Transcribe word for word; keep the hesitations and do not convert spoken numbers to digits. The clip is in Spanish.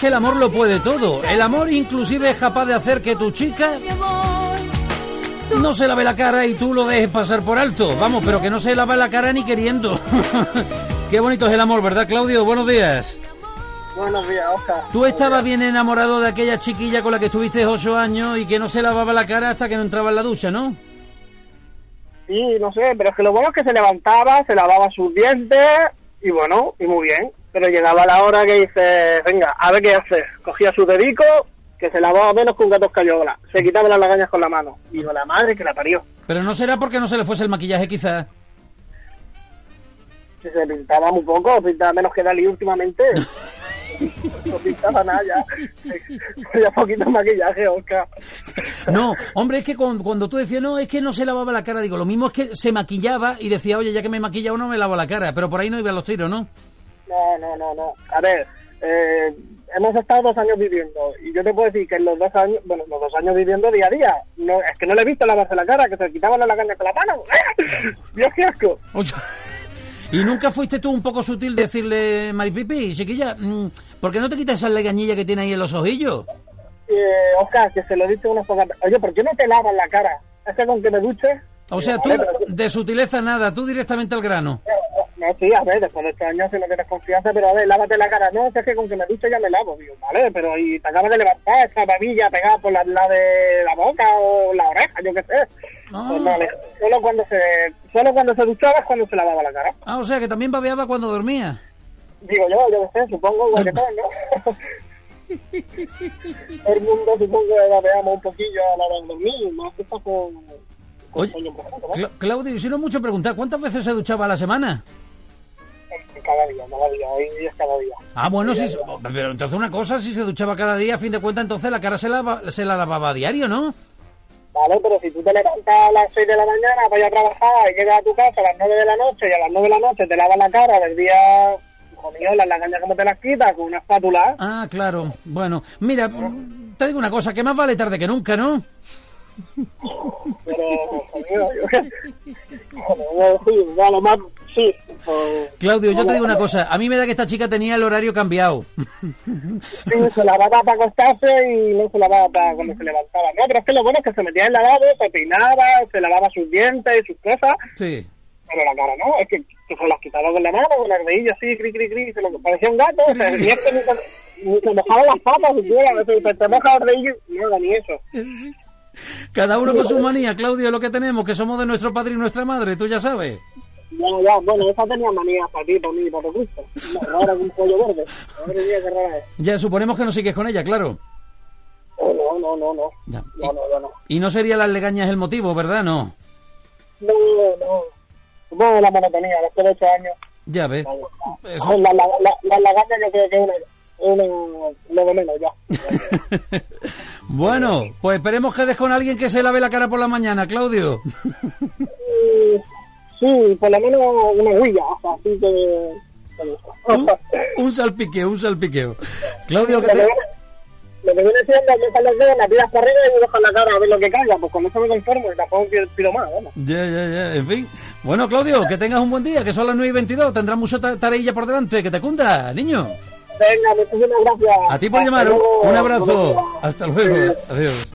que el amor lo puede todo. El amor inclusive es capaz de hacer que tu chica no se lave la cara y tú lo dejes pasar por alto. Vamos, pero que no se lave la cara ni queriendo. Qué bonito es el amor, ¿verdad, Claudio? Buenos días. Buenos días, Oscar. Tú estabas bien enamorado de aquella chiquilla con la que estuviste ocho años y que no se lavaba la cara hasta que no entraba en la ducha, ¿no? Sí, no sé, pero es que lo bueno es que se levantaba, se lavaba sus dientes y bueno, y muy bien. Pero llegaba la hora que dice, venga, a ver qué hace. Cogía su dedico, que se lavaba menos que un gato escayola. Se quitaba las lagañas con la mano. Y digo, la madre que la parió. Pero no será porque no se le fuese el maquillaje, quizás. Si se pintaba muy poco, pintaba menos que Dalí últimamente. No pintaba nada ya. Ya poquito maquillaje, Oscar. No, hombre, es que cuando, cuando tú decías, no, es que no se lavaba la cara, digo, lo mismo es que se maquillaba y decía, oye, ya que me maquilla uno, me lavo la cara. Pero por ahí no iban los tiros, ¿no? No, no, no, no. A ver, eh, hemos estado dos años viviendo y yo te puedo decir que en los dos años, bueno, los dos años viviendo día a día, no, es que no le he visto lavarse la cara, que se quitaban las lagañas con la mano. Dios, qué asco. O sea, ¿y nunca fuiste tú un poco sutil de decirle, Maripipi, chiquilla, ¿por qué no te quitas esa legañilla que tiene ahí en los ojillos? Eh, Oscar, que se lo dice unas pocas. Oye, ¿por qué no te lavas la cara? ¿Es que con que me duche? O sea, tú, de sutileza nada, tú directamente al grano. No, sí, a ver, después de estos años si no tienes confianza, pero a ver, lávate la cara. No, es que con que me duche ya me lavo, digo, vale, pero y te acabas de levantar esa babilla pegada por la, la de la boca o la oreja, yo qué sé. Ah. Pues vale, solo cuando se solo cuando se duchaba es cuando se lavaba la cara. Ah, o sea, que también babeaba cuando dormía. Digo yo, yo qué sé, supongo, igual que todos, ¿no? El mundo supongo que babeamos un poquillo a la hora de dormir, más que está con... con Oye, sueño profundo, ¿no? Cla- Claudio, si no es mucho preguntar, ¿cuántas veces se duchaba a la semana? Cada día, cada día, hoy es cada día. Ah, bueno, sí, pero entonces una cosa, si se duchaba cada día, a fin de cuentas, entonces la cara se la, se la lavaba a diario, ¿no? Vale, pero si tú te levantas a las seis de la mañana para ir a trabajar y llegas a tu casa a las nueve de la noche y a las nueve de la noche te lavas la cara del día, hijo mío, las lagañas como te las quitas con una espátula. Ah, claro. Bueno, mira, te digo una cosa, que más vale tarde que nunca, ¿no? Pero, hijo mío, yo joder, sí, a lo más, sí. Pues, Claudio, yo te digo una cosa, a mí me da que esta chica tenía el horario cambiado. sí, se lavaba para acostarse y no se lavaba para cuando se levantaba. No, pero es que lo bueno es que se metía en el lavabo, se peinaba, se lavaba sus dientes y sus cosas. Sí. Pero la cara no, es que, que se las quitaba con la mano, con el dedillo así, cri, cri, cri, se lo parecía un gato, o sea, ni es que ni se, ni se mojaban las patas, siquiera, a veces se te moja el dedillo, no, ni eso. Cada uno con su manía, Claudio, es lo que tenemos, que somos de nuestro padre y nuestra madre, tú ya sabes. Ya, ya, bueno, esa tenía manía para ti, para mí, para tu gusto. No, no era un pollo verde. Madre mía, qué rara es. Ya, suponemos que no sigues con ella, claro. Oh, no, no, no, no. Ya. No, no, no, no. Y no sería las legañas el motivo, ¿verdad? No. No, no. Supongo la monotonía, después de ocho años. Ya ves. Eso. La, la, la, la lagaña yo creo que es una, una, lo de menos ya. Bueno, pues esperemos que des con alguien que se lave la cara por la mañana, Claudio. Sí, por lo menos una huilla, así que... Un, un salpiqueo, un salpiqueo. Claudio, que te... Lo que viene siendo, me salen los dedos, me tiras para arriba y me dejas la cara a ver lo que caiga, pues con eso me conformo y tampoco pido más, bueno. Ya, ya, ya, en fin. Bueno, Claudio, que tengas un buen día, que son las nueve y veintidós, tendrás mucho ta- tareilla por delante, que te cunda, niño. Venga, muchísimas gracias. A ti por Hasta llamar, luego. un abrazo. Hasta luego, adiós.